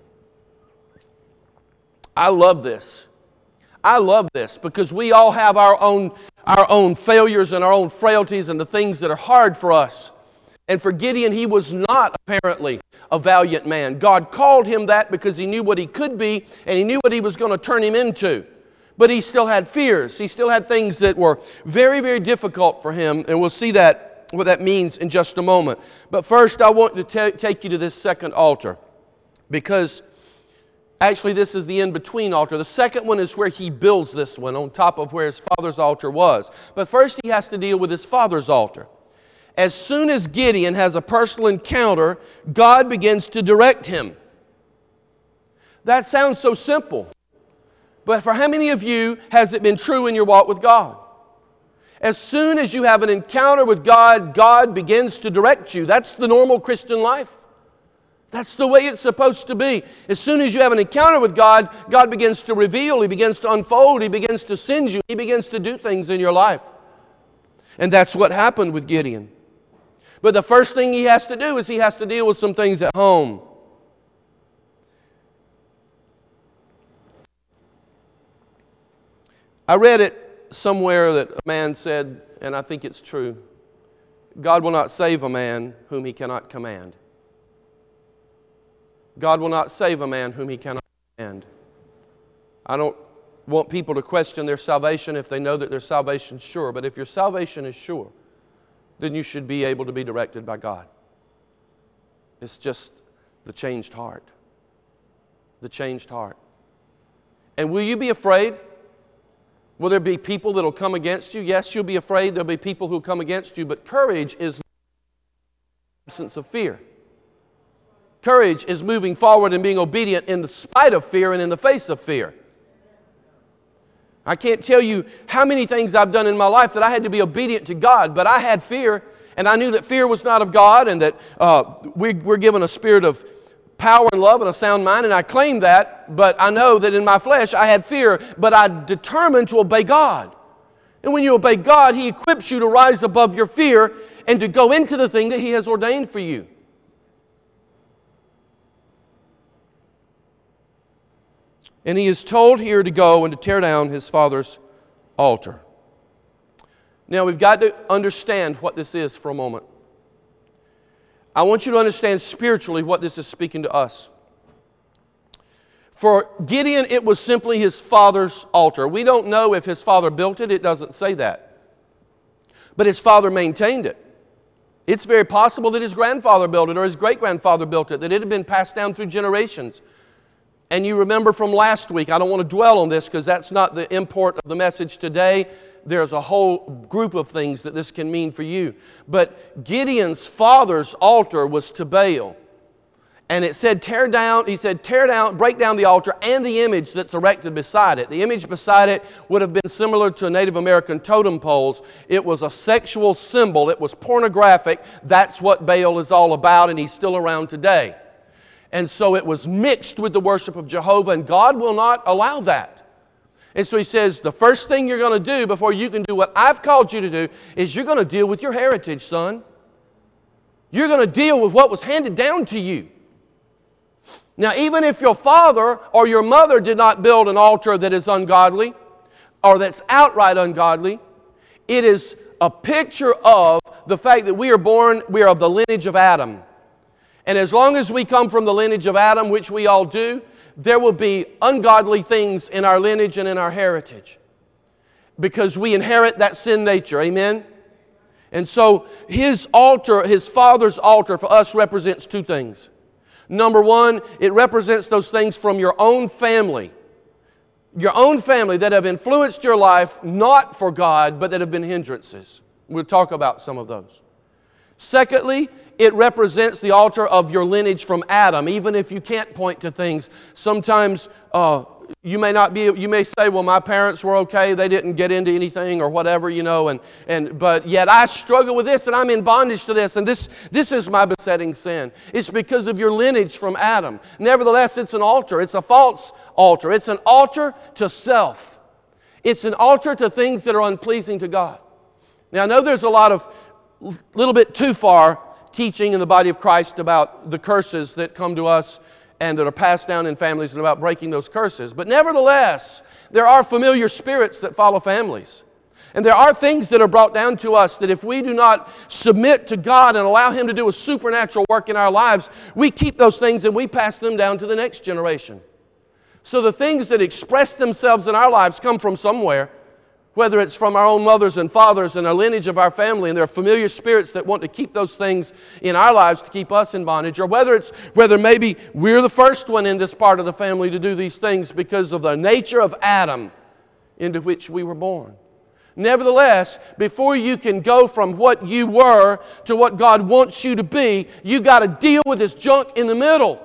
I love this. I love this because we all have our own, our own failures and our own frailties and the things that are hard for us. And for Gideon, he was not apparently a valiant man. God called him that because He knew what he could be and He knew what He was going to turn him into. But he still had fears. He still had things that were very, very difficult for him. And we'll see that, what that means in just a moment. But first, I want to t- take you to this second altar. Because actually, this is the in-between altar. The second one is where he builds this one on top of where his father's altar was. But first, he has to deal with his father's altar. As soon as Gideon has a personal encounter, God begins to direct him. That sounds so simple. But for how many of you has it been true in your walk with God? As soon as you have an encounter with God, God begins to direct you. That's the normal Christian life. That's the way it's supposed to be. As soon as you have an encounter with God, God begins to reveal, He begins to unfold, He begins to send you, He begins to do things in your life. And that's what happened with Gideon. But the first thing he has to do is he has to deal with some things at home. I read it somewhere that a man said, and I think it's true, God will not save a man whom He cannot command. God will not save a man whom He cannot command. I don't want people to question their salvation if they know that their salvation is sure. But if your salvation is sure, then you should be able to be directed by God. It's just the changed heart. The changed heart. And will you be afraid? Will there be people that will come against you? Yes, you'll be afraid. There'll be people who will come against you. But courage is the absence of fear. Courage is moving forward and being obedient in spite of fear and in the face of fear. I can't tell you how many things I've done in my life that I had to be obedient to God, but I had fear, and I knew that fear was not of God, and that uh, we, we're given a spirit of power and love and a sound mind, and I claimed that, but I know that in my flesh I had fear, but I determined to obey God. And when you obey God, He equips you to rise above your fear and to go into the thing that He has ordained for you. And he is told here to go and to tear down his father's altar. Now we've got to understand what this is for a moment. I want you to understand spiritually what this is speaking to us. For Gideon, it was simply his father's altar. We don't know if his father built it. It doesn't say that. But his father maintained it. It's very possible that his grandfather built it or his great-grandfather built it, that it had been passed down through generations. And you remember from last week, I don't want to dwell on this because that's not the import of the message today. There's a whole group of things that this can mean for you. But Gideon's father's altar was to Baal. And it said, tear down, he said, tear down, break down the altar and the image that's erected beside it. The image beside it would have been similar to Native American totem poles. It was a sexual symbol. It was pornographic. That's what Baal is all about, and he's still around today. And so it was mixed with the worship of Jehovah, and God will not allow that. And so he says, the first thing you're going to do before you can do what I've called you to do is you're going to deal with your heritage, son. You're going to deal with what was handed down to you. Now, even if your father or your mother did not build an altar that is ungodly or that's outright ungodly, it is a picture of the fact that we are born, we are of the lineage of Adam. And as long as we come from the lineage of Adam, which we all do, there will be ungodly things in our lineage and in our heritage. Because we inherit that sin nature, amen? And so his altar, his father's altar for us represents two things. Number one, it represents those things from your own family. Your own family that have influenced your life, not for God, but that have been hindrances. We'll talk about some of those. Secondly, it represents the altar of your lineage from Adam. Even if you can't point to things, sometimes uh, you may not be. You may say, "Well, my parents were okay; they didn't get into anything or whatever, you know." And and but yet I struggle with this, and I'm in bondage to this, and this this is my besetting sin. It's because of your lineage from Adam. Nevertheless, it's an altar. It's a false altar. It's an altar to self. It's an altar to things that are unpleasing to God. Now, I know there's a lot of little bit too far teaching in the body of Christ about the curses that come to us and that are passed down in families and about breaking those curses. But nevertheless, there are familiar spirits that follow families. And there are things that are brought down to us that if we do not submit to God and allow Him to do a supernatural work in our lives, we keep those things and we pass them down to the next generation. So the things that express themselves in our lives come from somewhere. Whether it's from our own mothers and fathers and the lineage of our family, and there are familiar spirits that want to keep those things in our lives to keep us in bondage, or whether it's whether maybe we're the first one in this part of the family to do these things because of the nature of Adam into which we were born. Nevertheless, before you can go from what you were to what God wants you to be, you got to deal with this junk in the middle.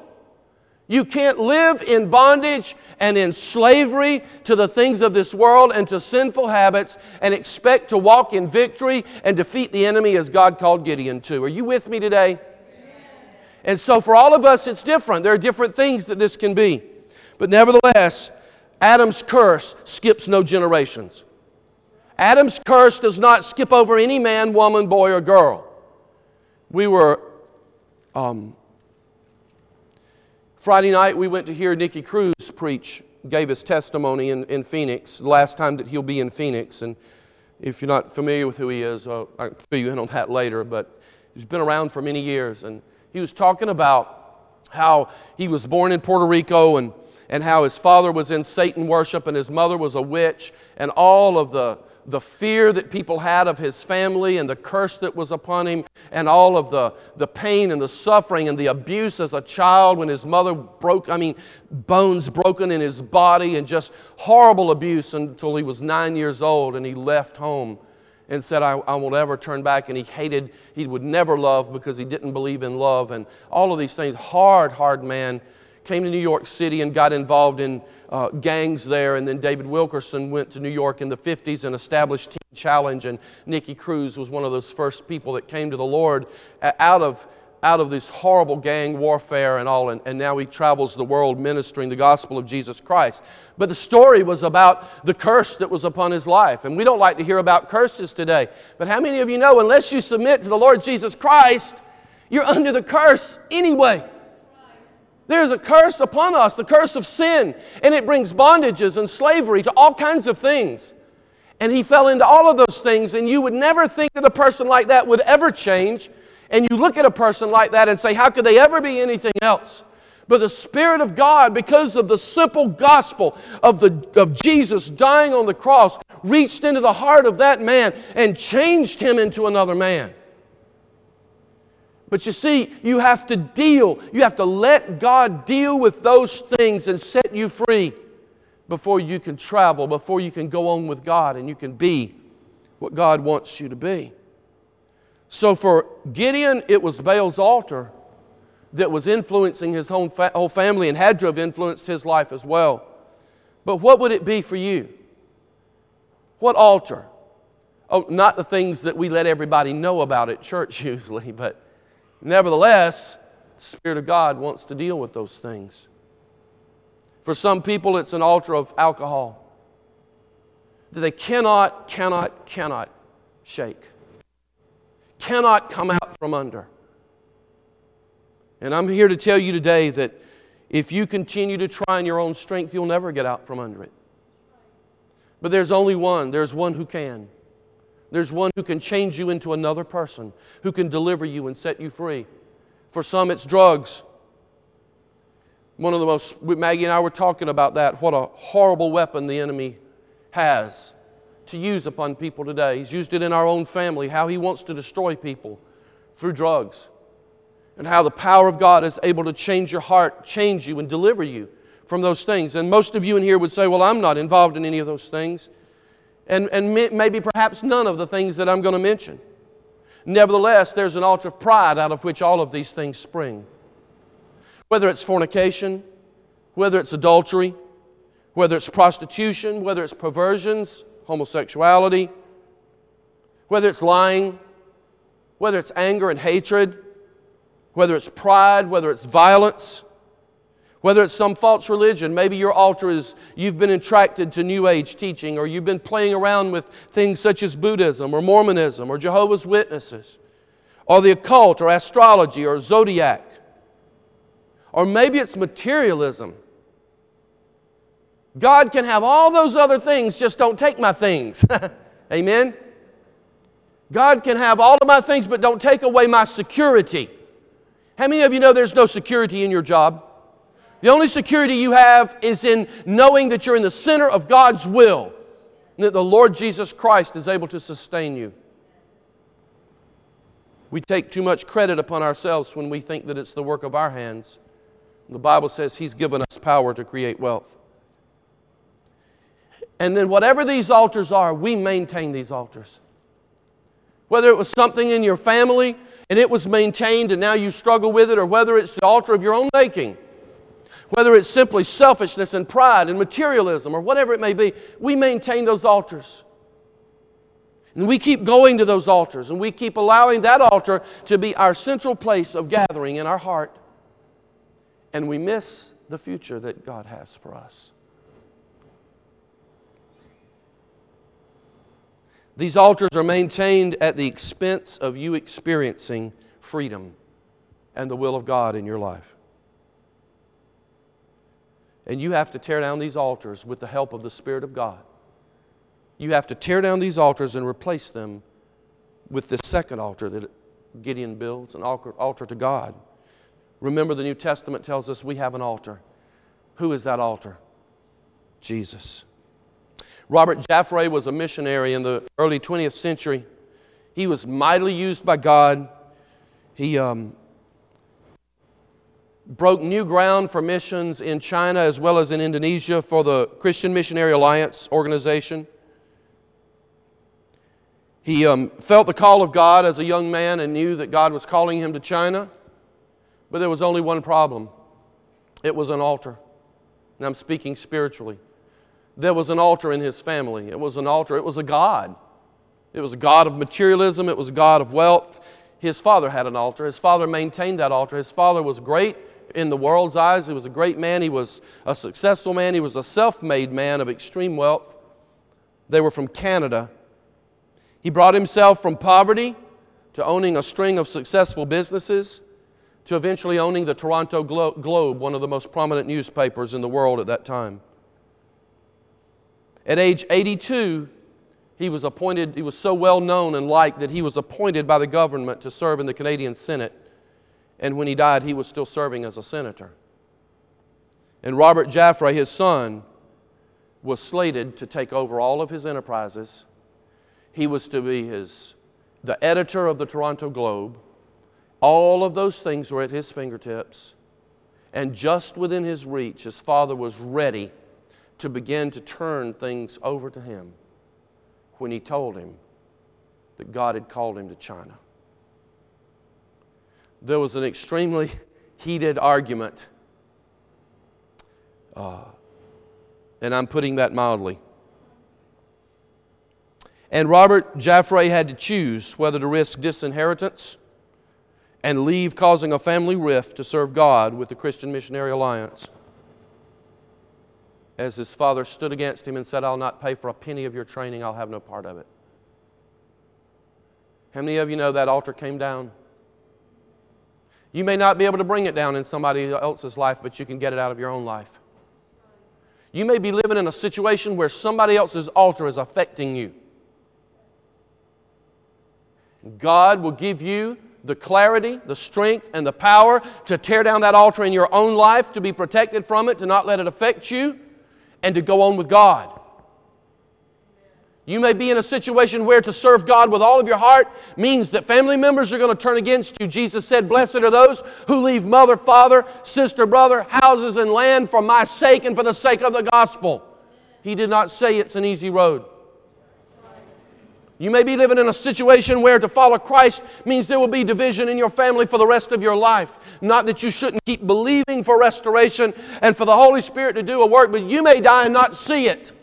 You can't live in bondage and in slavery to the things of this world and to sinful habits and expect to walk in victory and defeat the enemy as God called Gideon to. Are you with me today? Amen. And so for all of us, it's different. There are different things that this can be. But nevertheless, Adam's curse skips no generations. Adam's curse does not skip over any man, woman, boy, or girl. We were... Um, Friday night, we went to hear Nicky Cruz preach gave his testimony in, in Phoenix, the last time that he'll be in Phoenix. And if you're not familiar with who he is, uh, I can fill you in on that later, but he's been around for many years. And he was talking about how he was born in Puerto Rico and, and how his father was in Satan worship and his mother was a witch, and all of the the fear that people had of his family and the curse that was upon him, and all of the, the pain and the suffering and the abuse as a child when his mother broke, I mean, bones broken in his body, and just horrible abuse until he was nine years old and he left home and said, I, I won't ever turn back. And he hated, he would never love because he didn't believe in love and all of these things. Hard, hard man. Came to New York City and got involved in uh, gangs there. And then David Wilkerson went to New York in the fifties and established Teen Challenge. And Nicky Cruz was one of those first people that came to the Lord out of, out of this horrible gang warfare and all. And, and now he travels the world ministering the gospel of Jesus Christ. But the story was about the curse that was upon his life. And we don't like to hear about curses today. But how many of you know, unless you submit to the Lord Jesus Christ, you're under the curse anyway? There's a curse upon us, the curse of sin, and it brings bondages and slavery to all kinds of things. And he fell into all of those things, and you would never think that a person like that would ever change. And you look at a person like that and say, how could they ever be anything else? But the Spirit of God, because of the simple gospel of, the, of Jesus dying on the cross, reached into the heart of that man and changed him into another man. But you see, you have to deal. You have to let God deal with those things and set you free before you can travel, before you can go on with God and you can be what God wants you to be. So for Gideon, it was Baal's altar that was influencing his whole, fa- whole family and had to have influenced his life as well. But what would it be for you? What altar? Oh, not the things that we let everybody know about at church usually, but nevertheless, the Spirit of God wants to deal with those things. For some people, it's an altar of alcohol that they cannot, cannot, cannot shake. Cannot come out from under. And I'm here to tell you today that if you continue to try in your own strength, you'll never get out from under it. But there's only one. There's one who can. There's one who can change you into another person, who can deliver you and set you free. For some, it's drugs. One of the most, Maggie and I were talking about that, what a horrible weapon the enemy has to use upon people today. He's used it in our own family, how he wants to destroy people through drugs. And how the power of God is able to change your heart, change you, and deliver you from those things. And most of you in here would say, well, I'm not involved in any of those things. And, and maybe perhaps none of the things that I'm going to mention. Nevertheless, there's an altar of pride out of which all of these things spring. Whether it's fornication, whether it's adultery, whether it's prostitution, whether it's perversions, homosexuality, whether it's lying, whether it's anger and hatred, whether it's pride, whether it's violence, whether it's some false religion. Maybe your altar is you've been attracted to New Age teaching, or you've been playing around with things such as Buddhism or Mormonism or Jehovah's Witnesses or the occult or astrology or zodiac. Or maybe it's materialism. God can have all those other things, just don't take my things. Amen? God can have all of my things, but don't take away my security. How many of you know there's no security in your job? The only security you have is in knowing that you're in the center of God's will, and that the Lord Jesus Christ is able to sustain you. We take too much credit upon ourselves when we think that it's the work of our hands. The Bible says He's given us power to create wealth. And then whatever these altars are, we maintain these altars. Whether it was something in your family and it was maintained and now you struggle with it, or whether it's the altar of your own making, whether it's simply selfishness and pride and materialism or whatever it may be, we maintain those altars. And we keep going to those altars, and we keep allowing that altar to be our central place of gathering in our heart. And we miss the future that God has for us. These altars are maintained at the expense of you experiencing freedom and the will of God in your life. And you have to tear down these altars with the help of the Spirit of God. You have to tear down these altars and replace them with this second altar that Gideon builds, an altar to God. Remember, the New Testament tells us we have an altar. Who is that altar? Jesus. Robert Jaffray was a missionary in the early twentieth century. He was mightily used by God. He um, broke new ground for missions in China as well as in Indonesia for the Christian Missionary Alliance organization. He um, felt the call of God as a young man and knew that God was calling him to China. But there was only one problem. It was an altar. And I'm speaking spiritually. There was an altar in his family. It was an altar. It was a god. It was a god of materialism. It was a god of wealth. His father had an altar. His father maintained that altar. His father was great in the world's eyes. He was a great man. He was a successful man. He was a self-made man of extreme wealth. They were from Canada. He brought himself from poverty to owning a string of successful businesses to eventually owning the Toronto Glo- Globe, one of the most prominent newspapers in the world at that time. At age eighty-two, he was appointed, he was so well known and liked that he was appointed by the government to serve in the Canadian Senate. And when he died, he was still serving as a senator. And Robert Jaffray, his son, was slated to take over all of his enterprises. He was to be his, the editor of the Toronto Globe. All of those things were at his fingertips. And just within his reach, his father was ready to begin to turn things over to him when he told him that God had called him to China. There was an extremely heated argument. Uh, and I'm putting that mildly. And Robert Jaffray had to choose whether to risk disinheritance and leave causing a family rift to serve God with the Christian Missionary Alliance. As his father stood against him and said, "I'll not pay for a penny of your training, I'll have no part of it." How many of you know that altar came down? You may not be able to bring it down in somebody else's life, but you can get it out of your own life. You may be living in a situation where somebody else's altar is affecting you. God will give you the clarity, the strength, and the power to tear down that altar in your own life, to be protected from it, to not let it affect you, and to go on with God. You may be in a situation where to serve God with all of your heart means that family members are going to turn against you. Jesus said, "Blessed are those who leave mother, father, sister, brother, houses, and land for my sake and for the sake of the gospel." He did not say it's an easy road. You may be living in a situation where to follow Christ means there will be division in your family for the rest of your life. Not that you shouldn't keep believing for restoration and for the Holy Spirit to do a work, but you may die and not see it.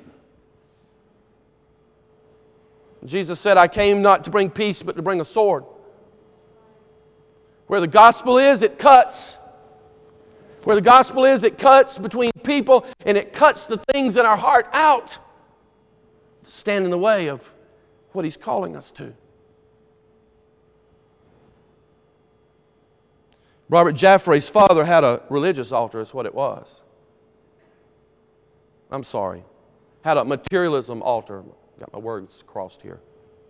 Jesus said, "I came not to bring peace, but to bring a sword." Where the gospel is, it cuts. Where the gospel is, it cuts between people, and it cuts the things in our heart out to stand in the way of what He's calling us to. Robert Jaffray's father had a religious altar, is what it was. I'm sorry. Had a materialism altar. Got my words crossed here.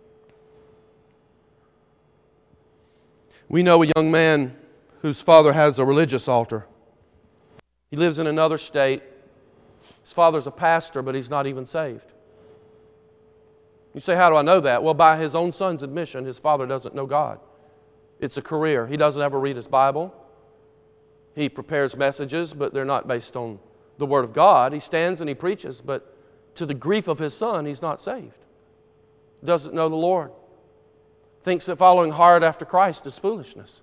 We know a young man whose father has a religious altar. He lives in another state. His father's a pastor, but he's not even saved. You say, "How do I know that?" Well, by his own son's admission, his father doesn't know God. It's a career. He doesn't ever read his Bible. He prepares messages, but they're not based on the Word of God. He stands and he preaches, but to the grief of his son, he's not saved. Doesn't know the Lord. Thinks that following hard after Christ is foolishness.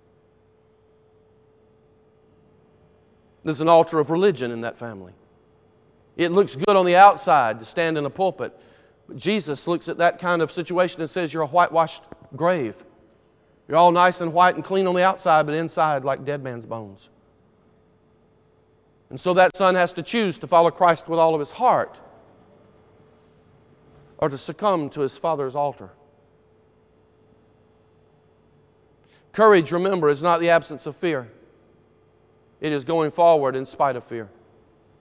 There's an altar of religion in that family. It looks good on the outside to stand in a pulpit. But Jesus looks at that kind of situation and says, "You're a whitewashed grave. You're all nice and white and clean on the outside, but inside like dead man's bones." And so that son has to choose to follow Christ with all of his heart or to succumb to his father's altar. Courage, remember, is not the absence of fear. It is going forward in spite of fear.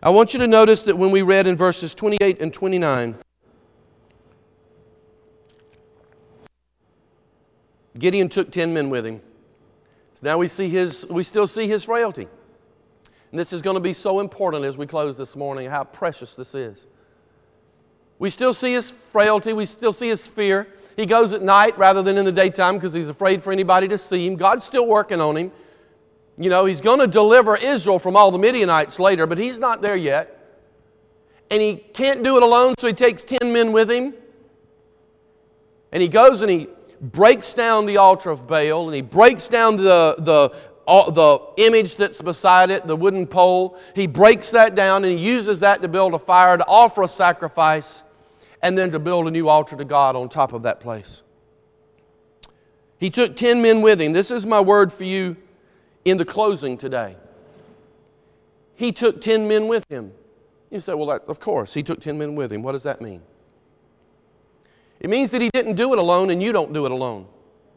I want you to notice that when we read in verses twenty-eight and twenty-nine, Gideon took ten men with him. So now we see his, we still see his frailty. And this is going to be so important as we close this morning, how precious this is. We still see his frailty. We still see his fear. He goes at night rather than in the daytime because he's afraid for anybody to see him. God's still working on him. You know, he's going to deliver Israel from all the Midianites later, but he's not there yet. And he can't do it alone, so he takes ten men with him. And he goes and he breaks down the altar of Baal, and he breaks down the, the, uh, the image that's beside it, the wooden pole. He breaks that down, and he uses that to build a fire, to offer a sacrifice, and then to build a new altar to God on top of that place. He took ten men with him. This is my word for you in the closing today. He took ten men with him. You say, well, that, of course, he took ten men with him. What does that mean? It means that he didn't do it alone, and you don't do it alone.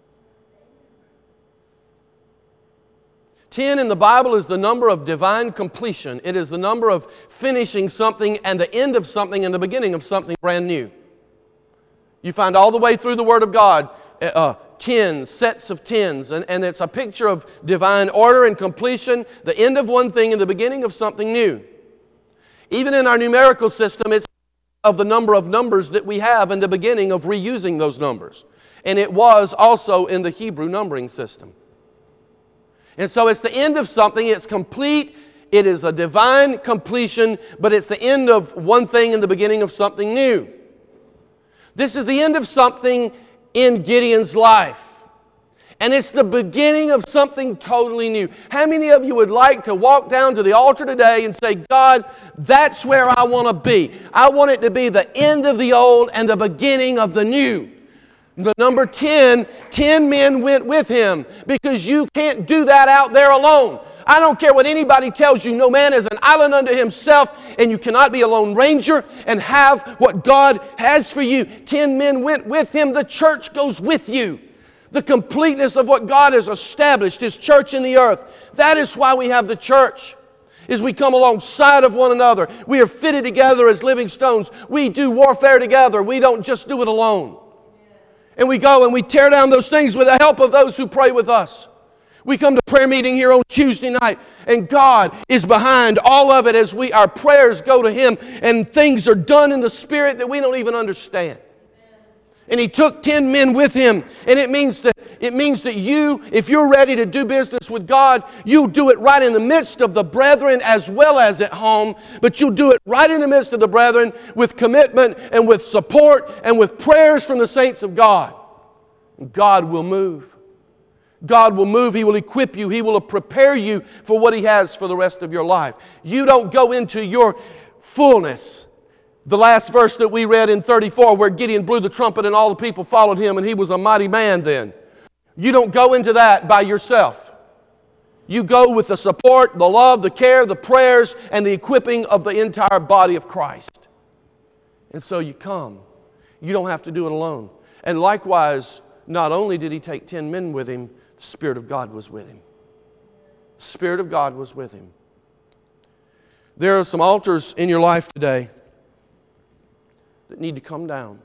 Ten in the Bible is the number of divine completion. It is the number of finishing something and the end of something and the beginning of something brand new. You find all the way through the Word of God, uh, tens, sets of tens, and, and it's a picture of divine order and completion, the end of one thing and the beginning of something new. Even in our numerical system, it's of the number of numbers that we have and the beginning of reusing those numbers. And it was also in the Hebrew numbering system. And so it's the end of something, it's complete, it is a divine completion, but it's the end of one thing and the beginning of something new. This is the end of something in Gideon's life. And it's the beginning of something totally new. How many of you would like to walk down to the altar today and say, God, that's where I want to be. I want it to be the end of the old and the beginning of the new. The number ten, ten men went with him because you can't do that out there alone. I don't care what anybody tells you. No man is an island unto himself, and you cannot be a lone ranger and have what God has for you. Ten men went with him. The church goes with you. The completeness of what God has established, His church in the earth. That is why we have the church, is we come alongside of one another. We are fitted together as living stones. We do warfare together. We don't just do it alone. And we go and we tear down those things with the help of those who pray with us. We come to prayer meeting here on Tuesday night, and God is behind all of it as we our prayers go to Him, and things are done in the Spirit that we don't even understand. And he took ten men with him. And it means that it means that you, if you're ready to do business with God, you'll do it right in the midst of the brethren as well as at home. But you'll do it right in the midst of the brethren with commitment and with support and with prayers from the saints of God. And God will move. God will move. He will equip you. He will prepare you for what He has for the rest of your life. You don't go into your fullness. The last verse that we read in thirty-four, where Gideon blew the trumpet and all the people followed him, and he was a mighty man then. You don't go into that by yourself. You go with the support, the love, the care, the prayers, and the equipping of the entire body of Christ. And so you come. You don't have to do it alone. And likewise, not only did he take ten men with him, the Spirit of God was with him. The Spirit of God was with him. There are some altars in your life today that need to come down.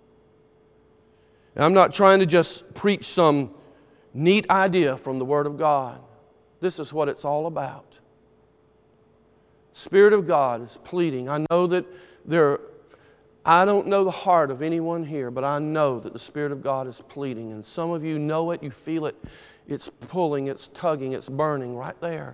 And I'm not trying to just preach some neat idea from the Word of God. This is what it's all about. Spirit of God is pleading. I know that there, I don't know the heart of anyone here, but I know that the Spirit of God is pleading. And some of you know it, you feel it. It's pulling, it's tugging, it's burning right there.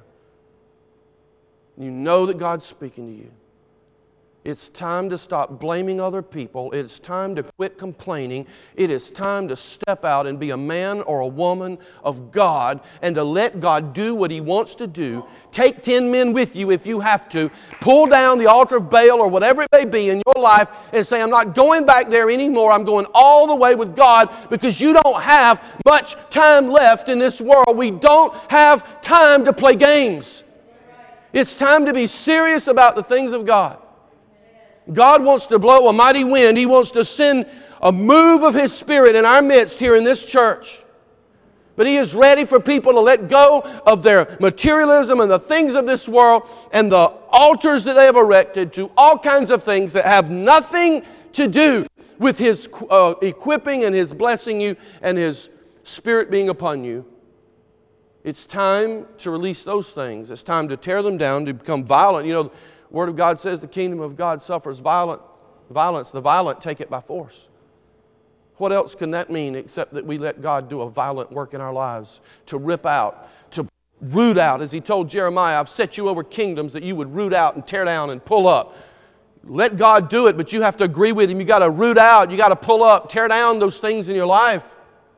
You know that God's speaking to you. It's time to stop blaming other people. It's time to quit complaining. It is time to step out and be a man or a woman of God and to let God do what He wants to do. Take ten men with you if you have to. Pull down the altar of Baal or whatever it may be in your life and say, I'm not going back there anymore. I'm going all the way with God, because you don't have much time left in this world. We don't have time to play games. It's time to be serious about the things of God. God wants to blow a mighty wind. He wants to send a move of His Spirit in our midst here in this church. But He is ready for people to let go of their materialism and the things of this world and the altars that they have erected, to all kinds of things that have nothing to do with His uh, equipping and His blessing you and His Spirit being upon you. It's time to release those things. It's time to tear them down, to become violent. You know, the Word of God says the kingdom of God suffers violent, violence. The violent take it by force. What else can that mean except that we let God do a violent work in our lives, to rip out, to root out, as He told Jeremiah, I've set you over kingdoms that you would root out and tear down and pull up. Let God do it, but you have to agree with Him. You got to root out, you got to pull up, tear down those things in your life.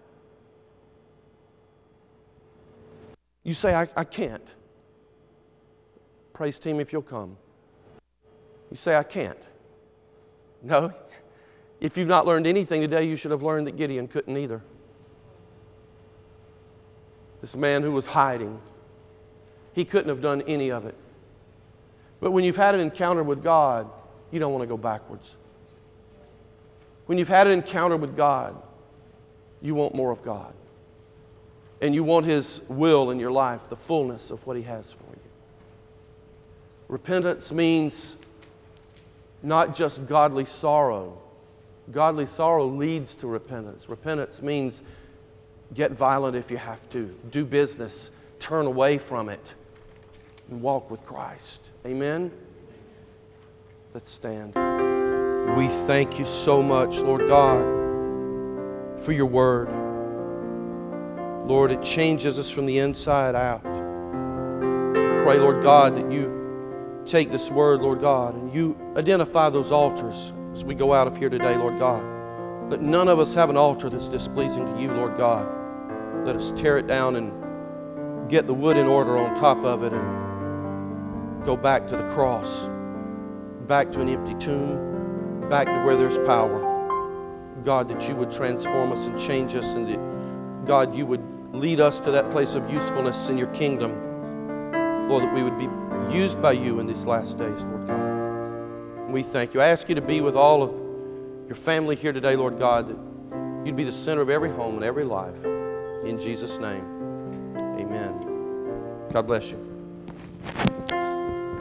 You say, I, I can't. Praise team, if you'll come. You say, I can't. No. If you've not learned anything today, you should have learned that Gideon couldn't either. This man who was hiding, he couldn't have done any of it. But when you've had an encounter with God, you don't want to go backwards. When you've had an encounter with God, you want more of God. And you want His will in your life, the fullness of what He has for you. Repentance means not just godly sorrow. Godly sorrow leads to repentance. Repentance means get violent if you have to. Do business. Turn away from it. And walk with Christ. Amen? Let's stand. We thank You so much, Lord God, for Your Word. Lord, it changes us from the inside out. Pray, Lord God, that You take this Word, Lord God, and You identify those altars as we go out of here today, Lord God. Let none of us have an altar that's displeasing to You, Lord God. Let us tear it down and get the wood in order on top of it and go back to the cross, back to an empty tomb, back to where there's power. God, that You would transform us and change us, and that, God, You would lead us to that place of usefulness in Your kingdom. Lord, that we would be used by You in these last days, Lord God. And we thank You. I ask You to be with all of Your family here today, Lord God, that You'd be the center of every home and every life. In Jesus' name, amen. God bless you.